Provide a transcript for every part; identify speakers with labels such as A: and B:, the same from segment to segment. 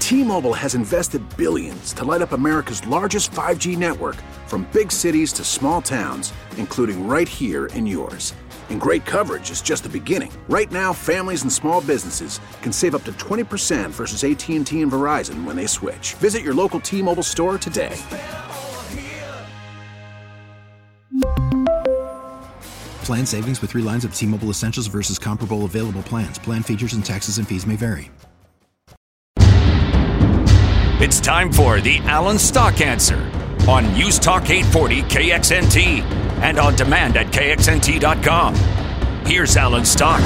A: T-Mobile has invested billions to light up America's largest 5G network, from big cities to small towns, including right here in yours. And great coverage is just the beginning. Right now, families and small businesses can save up to 20% versus AT&T and Verizon when they switch. Visit your local T-Mobile store today.
B: Plan savings with 3 lines of T-Mobile Essentials versus comparable available plans. Plan features and taxes and fees may vary.
C: It's time for the Alan Stock Answer on News Talk 840 KXNT and on demand at KXNT.com. Here's Alan Stock.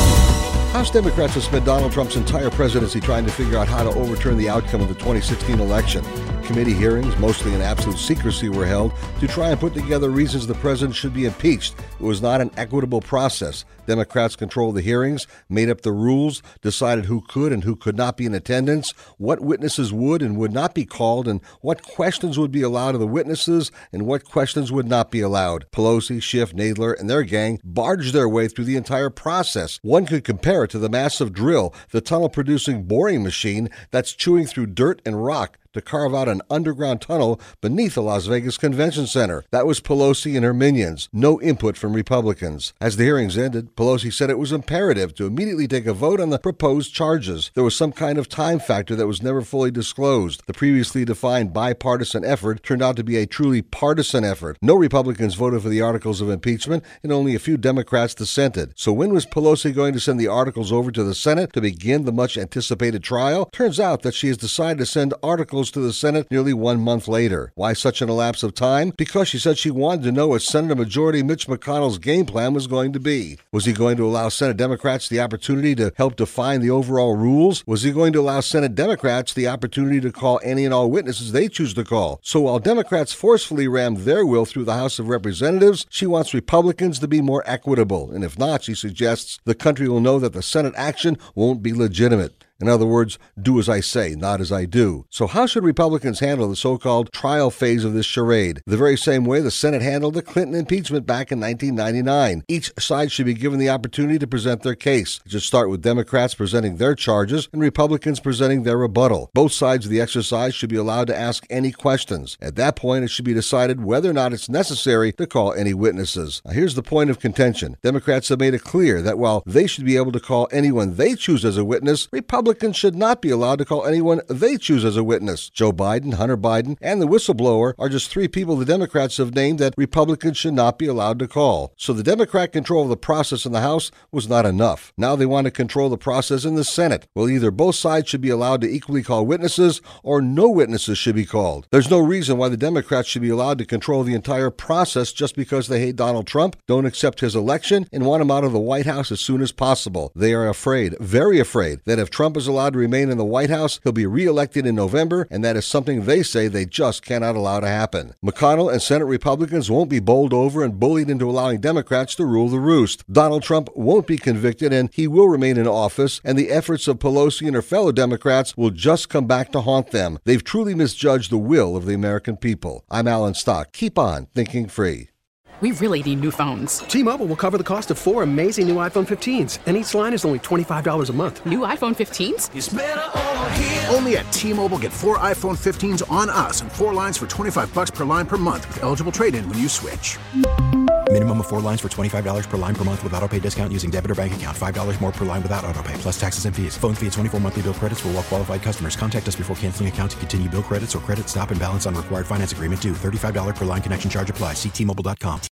D: House Democrats have spent Donald Trump's entire presidency trying to figure out how to overturn the outcome of the 2016 election. Committee hearings, mostly in absolute secrecy, were held to try and put together reasons the president should be impeached. It was not an equitable process. Democrats controlled the hearings, made up the rules, decided who could and who could not be in attendance, what witnesses would and would not be called, and what questions would be allowed of the witnesses and what questions would not be allowed. Pelosi, Schiff, Nadler, and their gang barged their way through the entire process. One could compare it to the massive drill, the tunnel-producing boring machine that's chewing through dirt and rock to carve out an underground tunnel beneath the Las Vegas Convention Center. That was Pelosi and her minions. No input from Republicans. As the hearings ended, Pelosi said it was imperative to immediately take a vote on the proposed charges. There was some kind of time factor that was never fully disclosed. The previously defined bipartisan effort turned out to be a truly partisan effort. No Republicans voted for the articles of impeachment, and only a few Democrats dissented. So when was Pelosi going to send the articles over to the Senate to begin the much-anticipated trial? Turns out that she has decided to send articles to the Senate nearly 1 month later. Why such an elapse of time? Because she said she wanted to know what Senate Majority Mitch McConnell's game plan was going to be. Was he going to allow Senate Democrats the opportunity to help define the overall rules? Was he going to allow Senate Democrats the opportunity to call any and all witnesses they choose to call? So while Democrats forcefully rammed their will through the House of Representatives, she wants Republicans to be more equitable. And if not, she suggests, the country will know that the Senate action won't be legitimate. In other words, do as I say, not as I do. So how should Republicans handle the so-called trial phase of this charade? The very same way the Senate handled the Clinton impeachment back in 1999. Each side should be given the opportunity to present their case. It should start with Democrats presenting their charges and Republicans presenting their rebuttal. Both sides of the exercise should be allowed to ask any questions. At that point, it should be decided whether or not it's necessary to call any witnesses. Now, here's the point of contention. Democrats have made it clear that while they should be able to call anyone they choose as a witness, Republicans should not be allowed to call anyone they choose as a witness. Joe Biden, Hunter Biden, and the whistleblower are just 3 people the Democrats have named that Republicans should not be allowed to call. So the Democrat control of the process in the House was not enough. Now they want to control the process in the Senate. Well, either both sides should be allowed to equally call witnesses or no witnesses should be called. There's no reason why the Democrats should be allowed to control the entire process just because they hate Donald Trump, don't accept his election, and want him out of the White House as soon as possible. They are afraid, very afraid, that if Trump is allowed to remain in the White House, he'll be reelected in November, and that is something they say they just cannot allow to happen. McConnell and Senate Republicans won't be bowled over and bullied into allowing Democrats to rule the roost. Donald Trump won't be convicted, and he will remain in office, and the efforts of Pelosi and her fellow Democrats will just come back to haunt them. They've truly misjudged the will of the American people. I'm Alan Stock. Keep on thinking free.
E: We really need new phones.
F: T-Mobile will cover the cost of 4 amazing new iPhone 15s, and each line is only $25 a month.
E: New iPhone 15s?
A: It's better over here. Only at T-Mobile, get 4 iPhone 15s on us and 4 lines for $25 per line per month with eligible trade-in when you switch.
B: Minimum of 4 lines for $25 per line per month with autopay discount using debit or bank account. $5 more per line without autopay, plus taxes and fees. Phone fee at 24 monthly bill credits for well-qualified customers. Contact us before canceling account to continue bill credits or credit stop and balance on required finance agreement due. $35 per line connection charge applies. See T-Mobile.com.